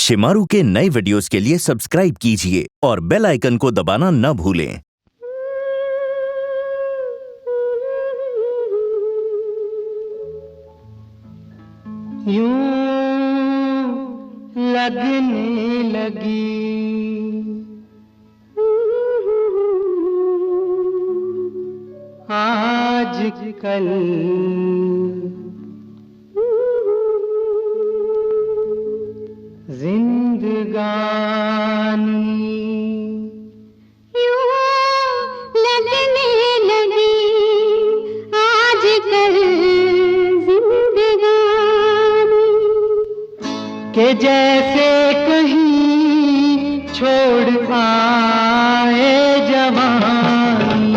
शिमारू के नए वीडियोस के लिए सब्सक्राइब कीजिए और बेल आइकन को दबाना न भूलें। यूं लगने लगी आजकल जिंदगानी, यूं लगने लगी आजकल जिंदगानी, के जैसे कहीं छोड़ आए जवानी।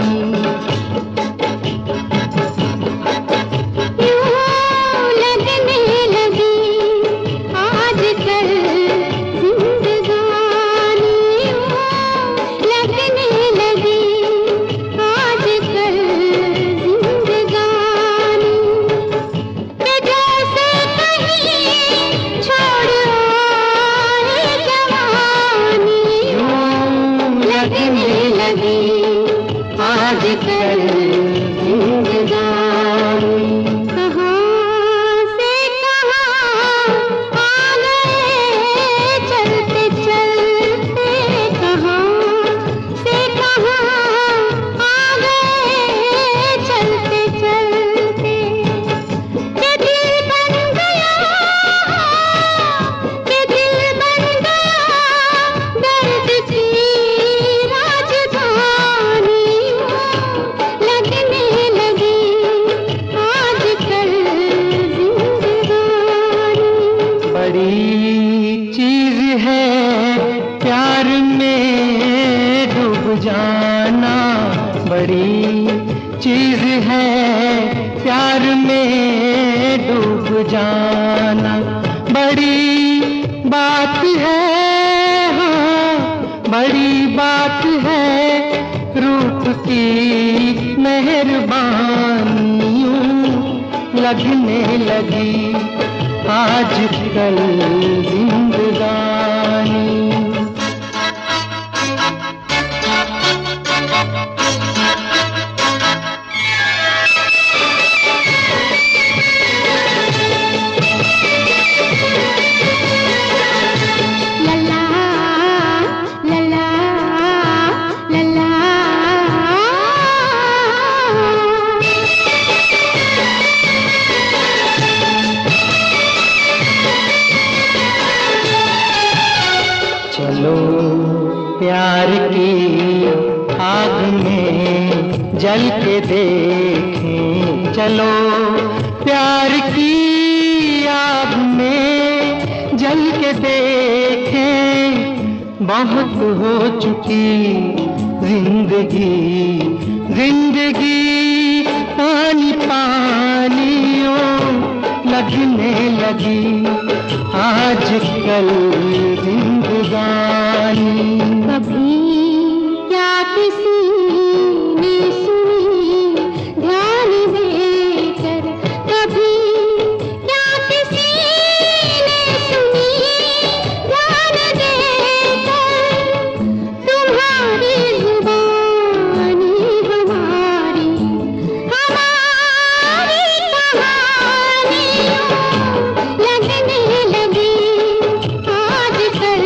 यूं लगने लगी आजकल जिंदगानी, यूं लगने लगी आजकल जिंदगानी, के जैसे कहीं छोड़ आए जवानी। लगने लगी आजकल जिंदगानी। कहाँ से कहाँ आ गए चलते चलते, कहाँ से कहाँ आ गए चलते चलते, के दिल बन गया, के दिल बन गया दर्द की राजधानी। लगने लगी आजकल जिंदगानी। बड़ी चीज है प्यार में डूब जाना, बड़ी चीज है प्यार में डूब जाना। बड़ी बात है, हाँ बड़ी बात है रूप की मेहरबानियों। लगने लगी आजकल जिंदगानी। लला लला लला, चलो प्यार की आग में जल के देखें, चलो प्यार की आग में जल के देखें। बहुत हो चुकी जिंदगी, जिंदगी पानी पानियों। लगने लगी आजकल जिंदगानी। कभी क्या किसी ने सुनी ध्यान देकर, कभी क्या किसी ने सुनी ध्यान देकर, तुम्हारी जुबानी हमारी हमारी कहानियों। लगने लगी आजकल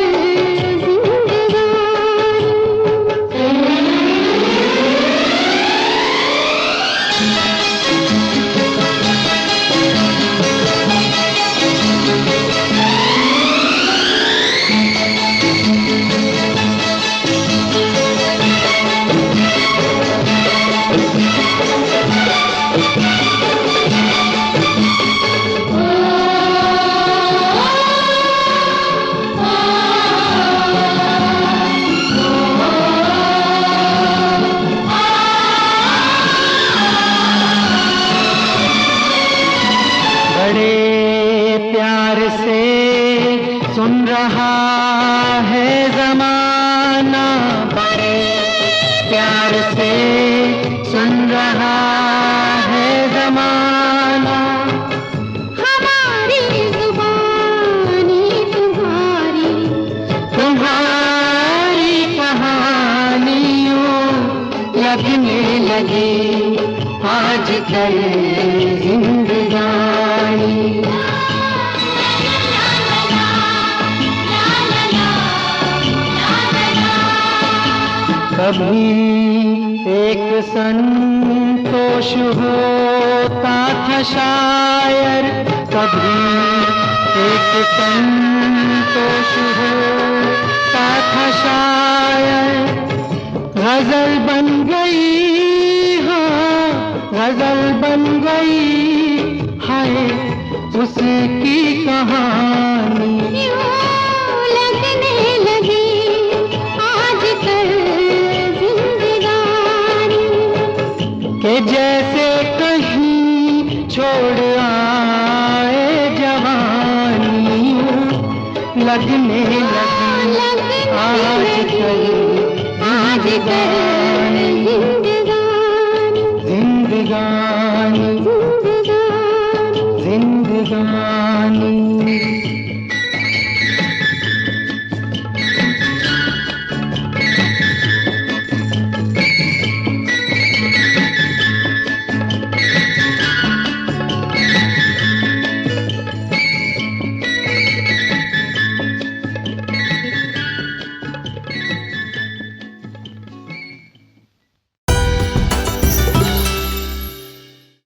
हमारी जुबानी तुम्हारी लगने लगी आजकल जिंदगानी। कभी एक संतोष होता था शायर, कभी एक संतोष होता था शायर। गजल बन गई, हाँ गजल बन गई, हाय उसकी कहानी। लगने लगी आजकल जिंदगानी। के जैसे कहीं छोड़ आए जवानी, लगने लगी आजकल जिंदगानी, जिंदगानी, जिंदगानी।